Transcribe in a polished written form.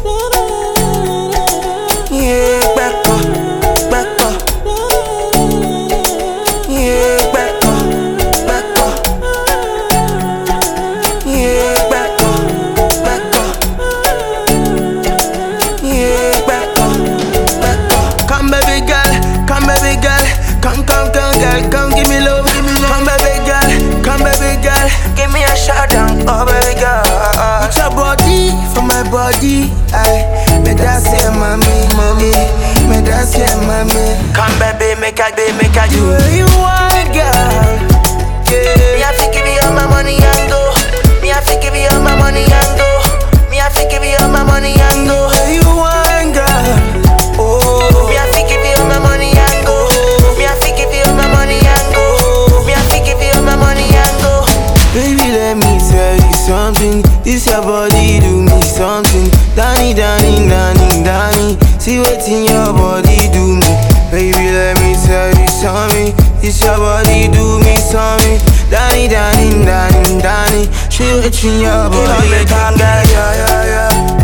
Yeah, back up, back up. Yeah, back up, back up. Yeah, back up, back up. Yeah, back up, back up. Come baby girl, come girl, come give me love, Come baby girl, give me a shot down, oh baby girl. Put your body for my body, aye. Me dance here, mommy, me dance here, mommy. Come baby, make a do what you want, girl. Yeah. Me have to give you all my money and go. Me have to give you all my money and go. Me have to give you all my money and go. What you want, girl? Oh. Me have to give you all my money and go. Me have to give you all my money and go. Me have to give you all my money and go. Baby, let me tell you something. This your body do me something. Danny, see what's in your body do me. Baby, let me tell you something. This your body do me something. Danny, see what's in your body. Come, girl, yeah.